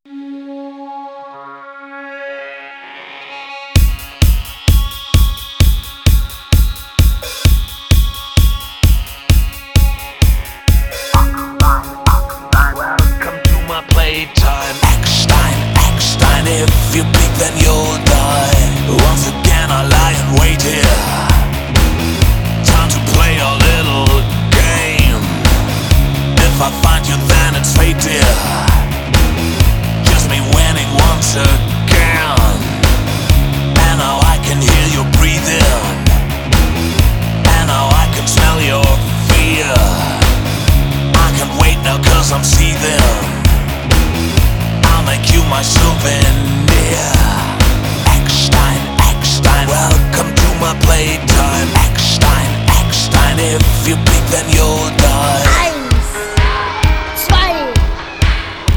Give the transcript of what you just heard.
Welcome to my playtime. Eckstein, Eckstein, if you peek then you'll die. Once again I lie in wait here. Time to play a little game. If I find you then it's fate, dear. Just me winning once again. And now I can hear you breathing. And now I can smell your fear. I can't wait now cause I'm seething. I'll make you my souvenir. Eckstein, Eckstein, welcome to my playtime. Eckstein, Eckstein, if you peek then you'll